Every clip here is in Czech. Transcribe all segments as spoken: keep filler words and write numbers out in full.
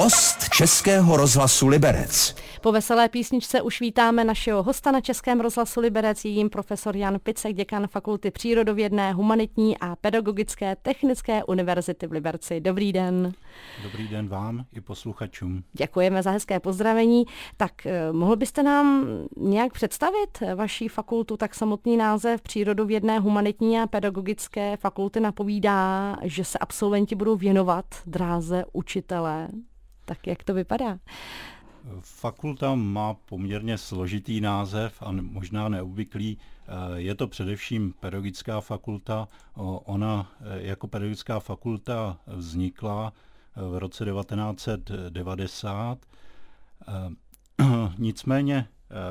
Host Českého rozhlasu Liberec. Po veselé písničce už vítáme našeho hosta na Českém rozhlasu Liberec, je jím profesor Jan Picek, děkan Fakulty přírodovědné, humanitní a pedagogické technické univerzity v Liberci. Dobrý den. Dobrý den vám i posluchačům. Děkujeme za hezké pozdravení. Tak eh, mohl byste nám nějak představit vaší fakultu, tak samotný název přírodovědné, humanitní a pedagogické fakulty napovídá, že se absolventi budou věnovat dráze učitele. Tak jak to vypadá? Fakulta má poměrně složitý název a možná neobvyklý. Je to především pedagogická fakulta. Ona jako pedagogická fakulta vznikla v roce devatenáct set devadesát. Nicméně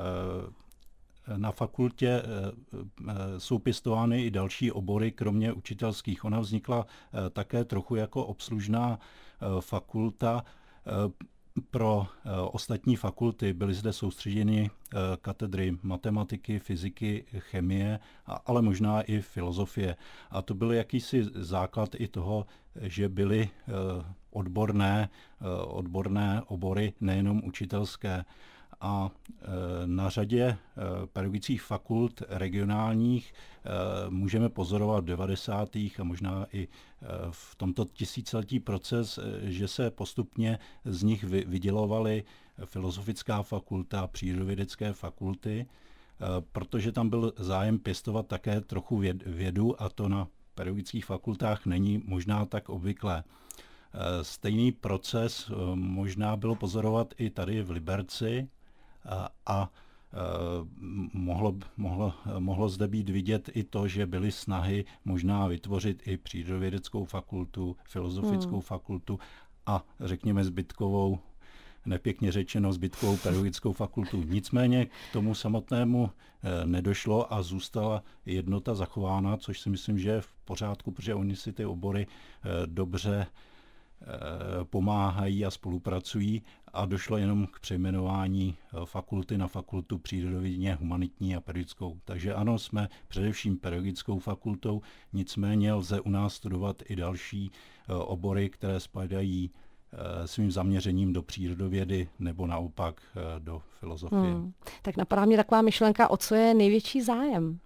na fakultě jsou pěstovány i další obory, kromě učitelských. Ona vznikla také trochu jako obslužná fakulta pro ostatní fakulty. Byly zde soustředěny katedry matematiky, fyziky, chemie, ale možná i filozofie. A to byl jakýsi základ i toho, že byly odborné, odborné obory, nejenom učitelské. A na řadě pedagogických fakult regionálních můžeme pozorovat v devadesátých a možná i v tomto tisíciletí proces, že se postupně z nich vydělovaly filozofická fakulta, přírodovědecké fakulty, protože tam byl zájem pěstovat také trochu vědu a to na pedagogických fakultách není možná tak obvyklé. Stejný proces možná bylo pozorovat i tady v Liberci, a, a mohlo, mohlo, mohlo zde být vidět i to, že byly snahy možná vytvořit i přírodovědeckou fakultu, filozofickou hmm. fakultu a řekněme zbytkovou, nepěkně řečeno zbytkovou pedagogickou fakultu. Nicméně k tomu samotnému nedošlo a zůstala jednota zachována, což si myslím, že je v pořádku, protože oni si ty obory dobře pomáhají a spolupracují a došlo jenom k přejmenování fakulty na fakultu přírodovědně, humanitní a pedagogickou. Takže ano, jsme především pedagogickou fakultou, nicméně lze u nás studovat i další obory, které spadají svým zaměřením do přírodovědy nebo naopak do filozofie. Hmm. Tak napadá mě taková myšlenka, o co je největší zájem?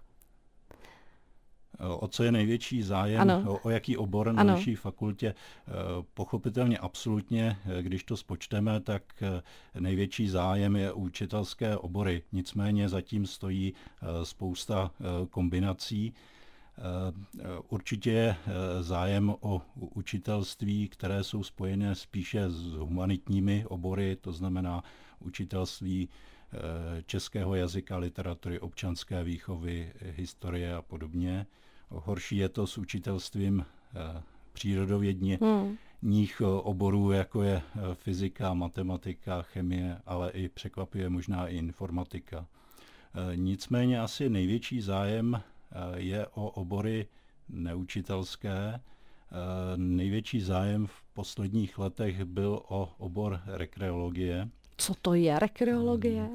O co je největší zájem, o, o jaký obor na ano. naší fakultě, pochopitelně absolutně, když to spočteme, tak největší zájem je učitelské obory. Nicméně zatím stojí spousta kombinací. Určitě je zájem o učitelství, které jsou spojené spíše s humanitními obory, to znamená učitelství českého jazyka, literatury, občanské výchovy, historie a podobně. Horší je to s učitelstvím přírodovědních hmm. oborů, jako je fyzika, matematika, chemie, ale i překvapivě možná i informatika. Nicméně asi největší zájem je o obory neučitelské. Největší zájem v posledních letech byl o obor rekreologie. Co to je rekreologie?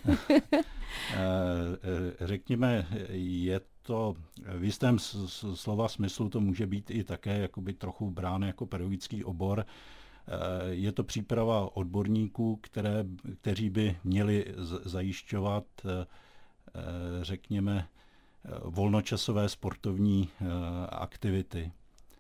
Řekněme, je to v jistém slova smyslu to může být i také jakoby trochu brán jako pedagogický obor. Je to příprava odborníků, které, kteří by měli zajišťovat, řekněme, volnočasové sportovní aktivity.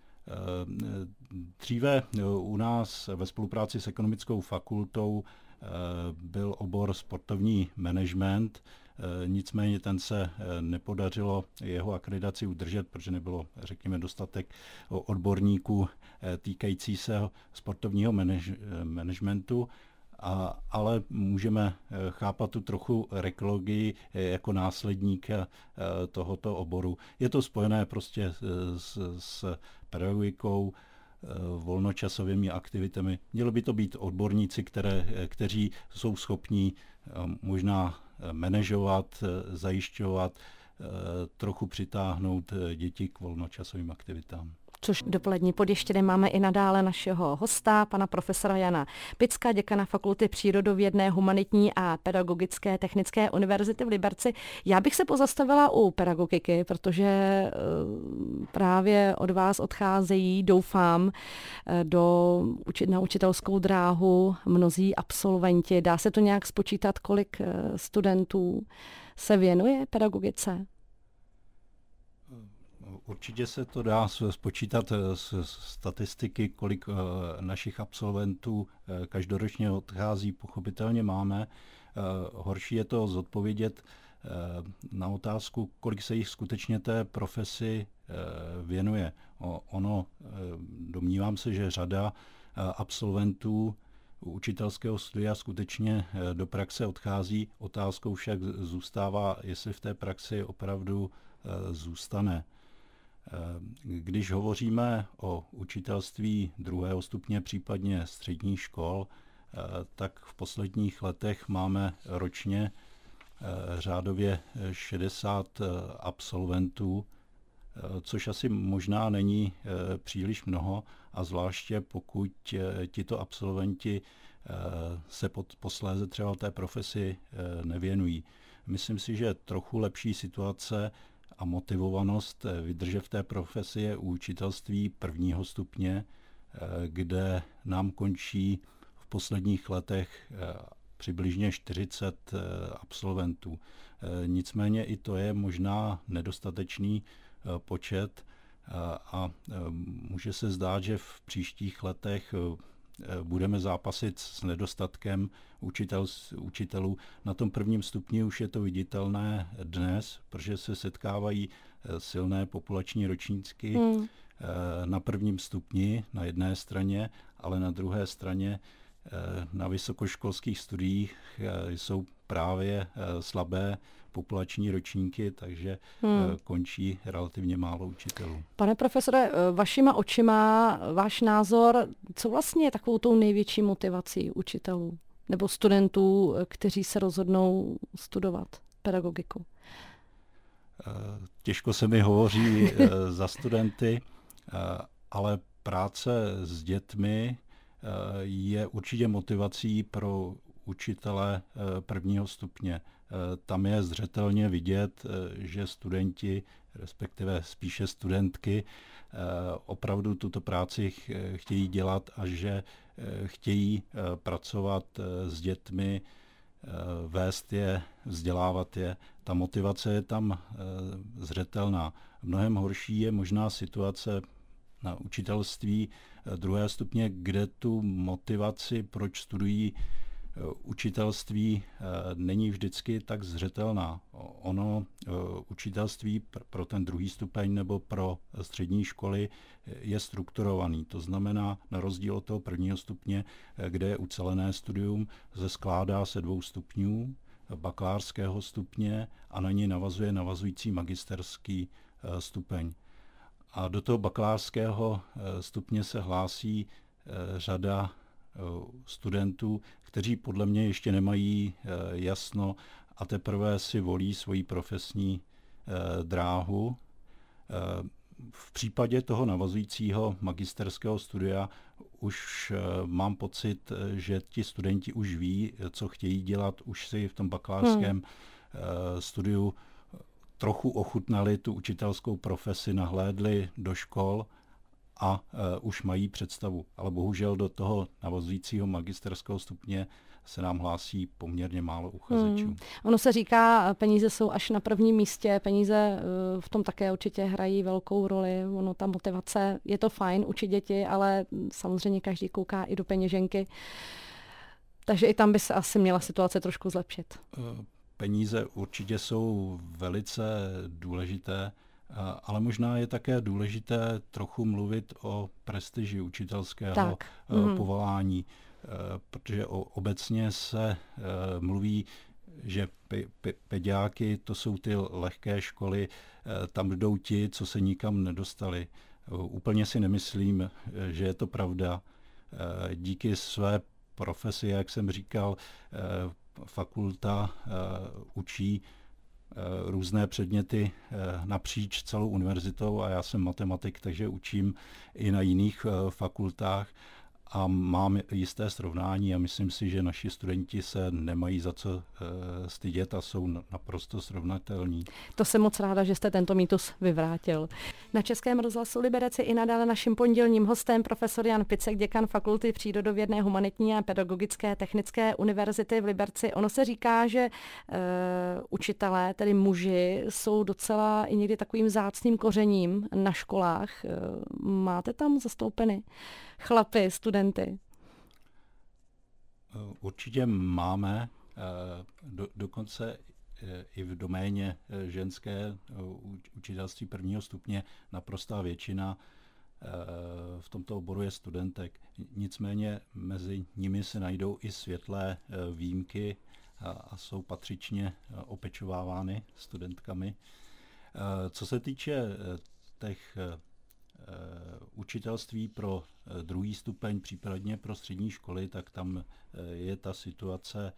Dříve u nás ve spolupráci s ekonomickou fakultou byl obor sportovní management, nicméně ten se nepodařilo jeho akreditaci udržet, protože nebylo, řekněme, dostatek odborníků týkající se sportovního manage, managementu, a, ale můžeme chápat tu trochu rekreologii jako následníka tohoto oboru. Je to spojené prostě s, s pedagogikou, volnočasovými aktivitami. Mělo by to být odborníci, které, kteří jsou schopní možná manažovat, zajišťovat, trochu přitáhnout děti k volnočasovým aktivitám. Což dopolední pod Ještědem máme i nadále našeho hosta, pana profesora Jana Picka, děkana Fakulty přírodovědné, humanitní a pedagogické technické univerzity v Liberci. Já bych se pozastavila u pedagogiky, protože právě od vás odcházejí, doufám, do, na učitelskou dráhu mnozí absolventi. Dá se to nějak spočítat, kolik studentů se věnuje pedagogice? Určitě se to dá spočítat z statistiky, kolik našich absolventů každoročně odchází, pochopitelně máme. Horší je to zodpovědět na otázku, kolik se jich skutečně té profesi věnuje. Ono, domnívám se, že řada absolventů učitelského studia skutečně do praxe odchází. Otázkou však zůstává, jestli v té praxi opravdu zůstane. Když hovoříme o učitelství druhého stupně, případně středních škol, tak v posledních letech máme ročně řádově šedesát absolventů, což asi možná není příliš mnoho, a zvláště pokud tito absolventi se posléze třeba té profesi nevěnují. Myslím si, že trochu lepší situace a motivovanost vydržet v té profesi je u učitelství prvního stupně, kde nám končí v posledních letech přibližně čtyřicet absolventů. Nicméně i to je možná nedostatečný počet a může se zdát, že v příštích letech budeme zápasit s nedostatkem učitel, učitelů. Na tom prvním stupni už je to viditelné dnes, protože se setkávají silné populační ročníky hmm. na prvním stupni na jedné straně, ale na druhé straně na vysokoškolských studiích jsou právě slabé populační ročníky, takže hmm. končí relativně málo učitelů. Pane profesore, vašima očima, váš názor, co vlastně je takovou tou největší motivací učitelů nebo studentů, kteří se rozhodnou studovat pedagogiku? Těžko se mi hovoří za studenty, ale práce s dětmi je určitě motivací pro učitele prvního stupně. Tam je zřetelně vidět, že studenti, respektive spíše studentky, opravdu tuto práci chtějí dělat a že chtějí pracovat s dětmi, vést je, vzdělávat je. Ta motivace je tam zřetelná. Mnohem horší je možná situace na učitelství druhé stupně, kde tu motivaci, proč studují učitelství, není vždycky tak zřetelná. Ono učitelství pro ten druhý stupeň nebo pro střední školy je strukturovaný. To znamená, na rozdíl od toho prvního stupně, kde je ucelené studium, se skládá se dvou stupňů, bakalářského stupně a na něj navazuje navazující magisterský stupeň. A do toho bakalářského stupně se hlásí řada studentů, kteří podle mě ještě nemají jasno a teprve si volí svoji profesní dráhu. V případě toho navazujícího magisterského studia už mám pocit, že ti studenti už ví, co chtějí dělat, už si v tom bakalářském hmm. studiu trochu ochutnali tu učitelskou profesi, nahlédli do škol a uh, už mají představu. Ale bohužel do toho navazujícího magisterského stupně se nám hlásí poměrně málo uchazečů. Hmm. Ono se říká, peníze jsou až na prvním místě, peníze uh, v tom také určitě hrají velkou roli. Ono, ta motivace, je to fajn učit děti, ale samozřejmě každý kouká i do peněženky. Takže i tam by se asi měla situace trošku zlepšit. Uh, peníze určitě jsou velice důležité, ale možná je také důležité trochu mluvit o prestiži učitelského tak. povolání, protože obecně se mluví, že pe- pe- pediáky to jsou ty lehké školy, tam jdou ti, co se nikam nedostali. Úplně si nemyslím, že je to pravda. Díky své profesi, jak jsem říkal, fakulta učí různé předměty napříč celou univerzitou a já jsem matematik, takže učím i na jiných fakultách a mám jisté srovnání a myslím si, že naši studenti se nemají za co stydět a jsou naprosto srovnatelní. To jsem moc ráda, že jste tento mýtus vyvrátil. Na Českém rozhlasu Liberec je i nadále naším pondělním hostem profesor Jan Picek, děkan Fakulty přírodovědné, humanitní a pedagogické technické univerzity v Liberci. Ono se říká, že uh, učitelé, tedy muži, jsou docela i někdy takovým vzácným kořením na školách. Uh, máte tam zastoupeny chlapy, studenty? Určitě máme, do, dokonce i v doméně ženské učitelství prvního stupně naprostá většina v tomto oboru je studentek. Nicméně mezi nimi se najdou i světlé výjimky a jsou patřičně opečovávány studentkami. Co se týče těch učitelství pro druhý stupeň, případně pro střední školy, tak tam je ta situace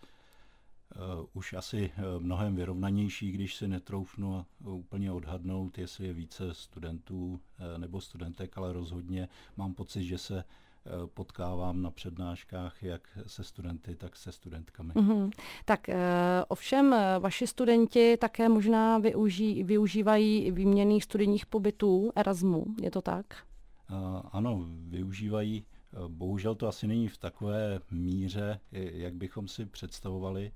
už asi mnohem vyrovnanější, když si netroufnu úplně odhadnout, jestli je více studentů nebo studentek, ale rozhodně mám pocit, že se potkávám na přednáškách jak se studenty, tak se studentkami. Mm-hmm. Tak ovšem vaši studenti také možná využí, využívají výměnných studijních pobytů Erasmu, je to tak? Ano, využívají. Bohužel to asi není v takové míře, jak bychom si představovali.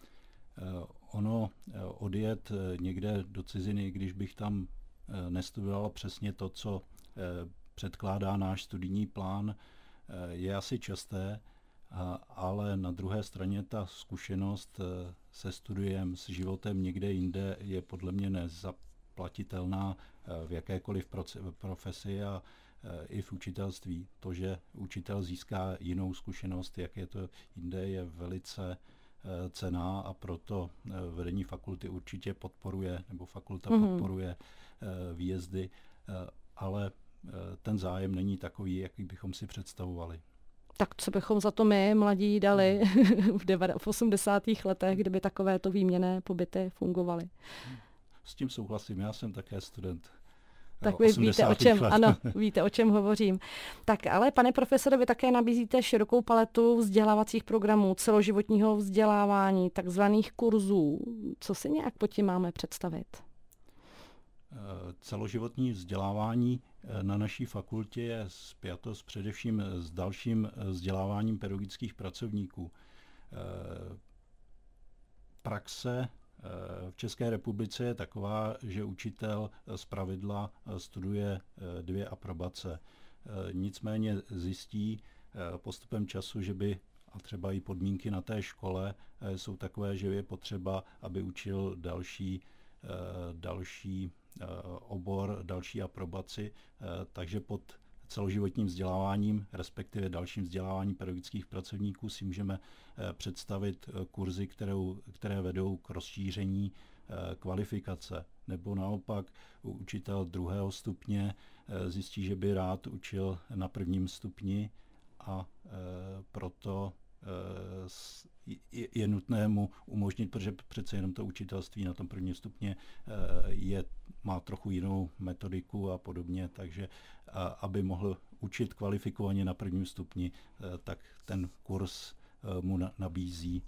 Ono odjet někde do ciziny, když bych tam nestudoval přesně to, co předkládá náš studijní plán, je asi časté, ale na druhé straně ta zkušenost se studiem, s životem někde jinde je podle mě nezaplatitelná v jakékoliv profesi a i v učitelství. To, že učitel získá jinou zkušenost, jak je to jinde, je velice cenná a proto vedení fakulty určitě podporuje, nebo fakulta mm-hmm. podporuje výjezdy, ale ten zájem není takový, jaký bychom si představovali. Tak co bychom za to my, mladí, dali v osmdesátých letech, kdyby takovéto výměnné pobyty fungovaly? S tím souhlasím, já jsem také student. Tak vy víte o čem, ano, víte, o čem hovořím. Tak ale, pane profesore, vy také nabízíte širokou paletu vzdělávacích programů, celoživotního vzdělávání, takzvaných kurzů. Co si nějak pod tím máme představit? Celoživotní vzdělávání na naší fakultě je spjato s především s dalším vzděláváním pedagogických pracovníků. Praxe v České republice je taková, že učitel zpravidla studuje dvě aprobace. Nicméně zjistí postupem času, že by a třeba i podmínky na té škole jsou takové, že je potřeba, aby učil další, další obor, další aprobaci, takže pod celoživotním vzděláváním, respektive dalším vzděláváním pedagogických pracovníků si můžeme představit kurzy, kterou, které vedou k rozšíření kvalifikace. Nebo naopak učitel druhého stupně zjistí, že by rád učil na prvním stupni a proto je nutné mu umožnit, protože přece jenom to učitelství na tom prvním stupně je, má trochu jinou metodiku a podobně, takže aby mohl učit kvalifikovaně na prvním stupni, tak ten kurz mu nabízí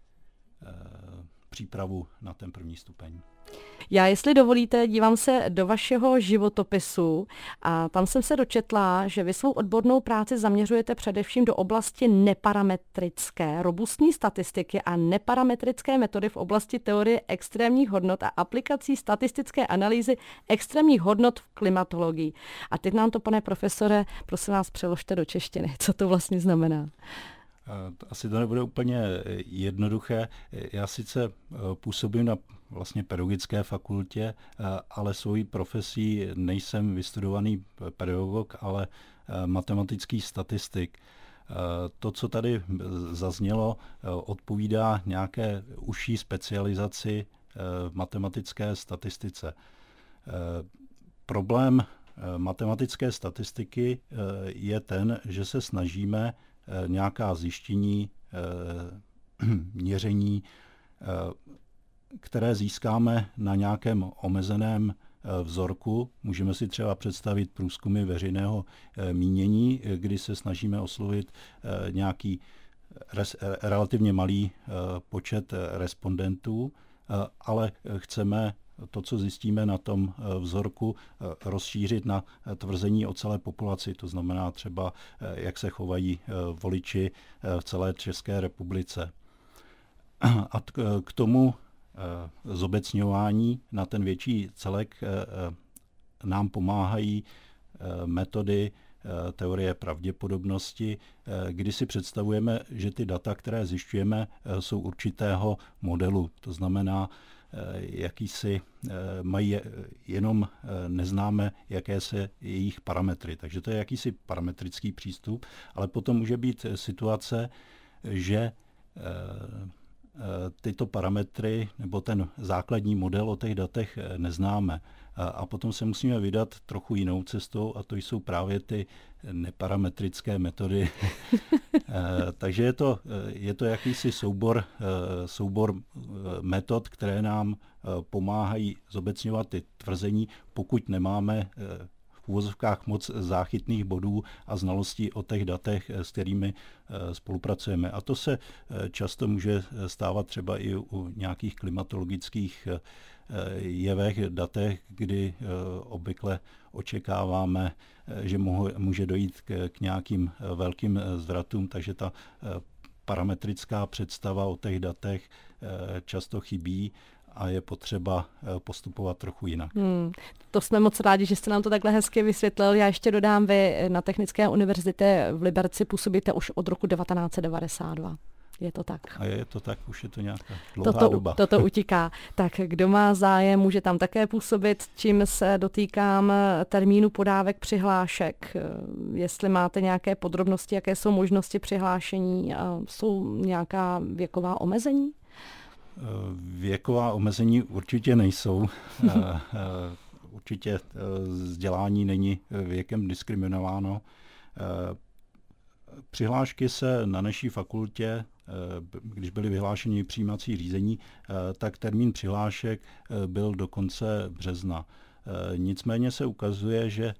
přípravu na ten první stupeň. Já, jestli dovolíte, dívám se do vašeho životopisu a tam jsem se dočetla, že vy svou odbornou práci zaměřujete především do oblasti neparametrické, robustní statistiky a neparametrické metody v oblasti teorie extrémních hodnot a aplikací statistické analýzy extrémních hodnot v klimatologii. A teď nám to, pane profesore, prosím vás, přeložte do češtiny. Co to vlastně znamená? Asi to nebude úplně jednoduché. Já sice působím na vlastně pedagogické fakultě, ale svojí profesí nejsem vystudovaný pedagog, ale matematický statistik. To, co tady zaznělo, odpovídá nějaké užší specializaci v matematické statistice. Problém matematické statistiky je ten, že se snažíme nějaká zjištění, měření které získáme na nějakém omezeném vzorku. Můžeme si třeba představit průzkumy veřejného mínění, kdy se snažíme oslovit nějaký res, relativně malý počet respondentů, ale chceme to, co zjistíme na tom vzorku, rozšířit na tvrzení o celé populaci. To znamená třeba, jak se chovají voliči v celé České republice. A k tomu zobecňování na ten větší celek nám pomáhají metody teorie pravděpodobnosti, kdy si představujeme, že ty data, které zjišťujeme, jsou určitého modelu. To znamená, jakýsi mají jenom neznáme, jaké se jejich parametry. Takže to je jakýsi parametrický přístup, ale potom může být situace, že tyto parametry nebo ten základní model o těch datech neznáme. A potom se musíme vydat trochu jinou cestou a to jsou právě ty neparametrické metody. Takže je to, je to jakýsi soubor, soubor metod, které nám pomáhají zobecňovat ty tvrzení, pokud nemáme v úvozovkách moc záchytných bodů a znalostí o těch datech, s kterými spolupracujeme. A to se často může stávat třeba i u nějakých klimatologických jevech, datech, kdy obvykle očekáváme, že může dojít k, k nějakým velkým zvratům, takže ta parametrická představa o těch datech často chybí a je potřeba postupovat trochu jinak. Hmm, to jsme moc rádi, že jste nám to takhle hezky vysvětlil. Já ještě dodám, vy na Technické univerzitě v Liberci působíte už od roku devatenáct set devadesát dva. Je to tak. A je to tak, už je to nějaká dlouhá toto, doba. Toto utíká. Tak kdo má zájem, může tam také působit, čím se dotýkám termínu podávek přihlášek. Jestli máte nějaké podrobnosti, jaké jsou možnosti přihlášení, jsou nějaká věková omezení? Věková omezení určitě nejsou. Určitě vzdělání není věkem diskriminováno. Přihlášky se na naší fakultě, když byly vyhlášeny přijímací řízení, tak termín přihlášek byl do konce března. Nicméně se ukazuje, že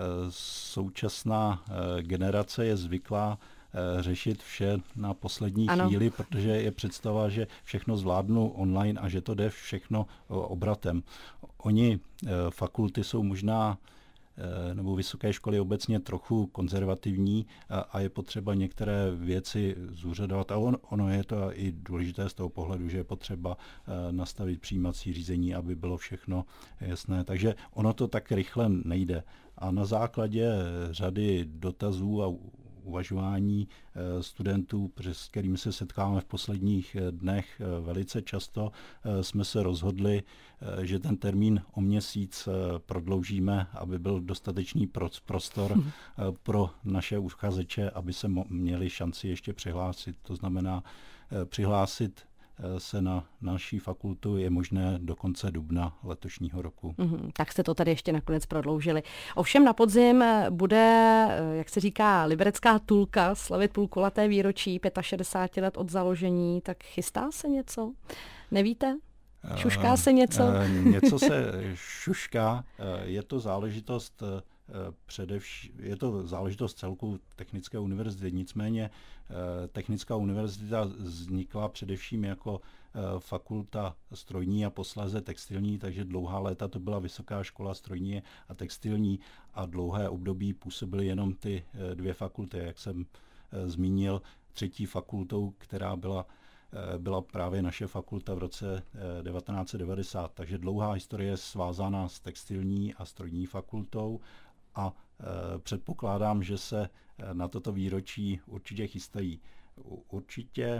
současná generace je zvyklá řešit vše na poslední ano. chvíli, protože je představa, že všechno zvládnu online a že to jde všechno obratem. Oni, fakulty, jsou možná nebo vysoké školy obecně trochu konzervativní a, a je potřeba některé věci zúřadovat. A on, ono je to i důležité z toho pohledu, že je potřeba nastavit přijímací řízení, aby bylo všechno jasné. Takže ono to tak rychle nejde. A na základě řady dotazů a uvažování studentů, s kterými se setkáváme v posledních dnech velice často, jsme se rozhodli, že ten termín o měsíc prodloužíme, aby byl dostatečný prostor pro naše uchazeče, aby se měli šanci ještě přihlásit. To znamená přihlásit se na naší fakultu je možné do konce dubna letošního roku. Mm, tak jste to tady ještě nakonec prodloužili. Ovšem na podzim bude, jak se říká, liberecká Tulka slavit půlkulaté výročí šedesát pět let od založení, tak chystá se něco? Nevíte? Šušká se něco? Uh, něco se šušká. Je to záležitost Především je to záležitost celku Technické univerzity, nicméně Technická univerzita vznikla především jako fakulta strojní a posléze textilní, takže dlouhá léta to byla Vysoká škola strojní a textilní a dlouhé období působily jenom ty dvě fakulty, jak jsem zmínil. Třetí fakultou, která byla byla právě naše fakulta v roce devatenáct set devadesát, takže dlouhá historie je svázána s textilní a strojní fakultou a e, předpokládám, že se na toto výročí určitě chystají. Určitě e,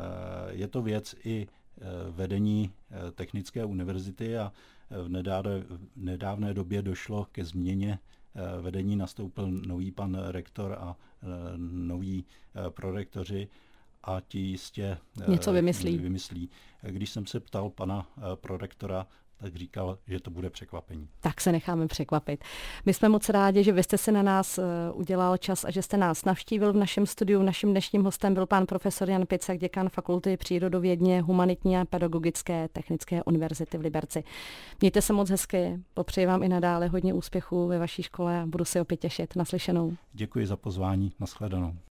je to věc i e, vedení e, Technické univerzity a v nedávné, v nedávné době došlo ke změně e, vedení, nastoupil nový pan rektor a e, noví e, prorektoři a ti jistě něco vymyslí. vymyslí. Když jsem se ptal pana prorektora, tak říkal, že to bude překvapení. Tak se necháme překvapit. My jsme moc rádi, že vy jste si na nás udělal čas a že jste nás navštívil v našem studiu. Naším dnešním hostem byl pan profesor Jan Picek, děkan Fakulty přírodovědně, humanitní a pedagogické technické univerzity v Liberci. Mějte se moc hezky, popřeji vám i nadále hodně úspěchů ve vaší škole a budu se opět těšit. Naslyšenou. Děkuji za pozvání, nashledanou.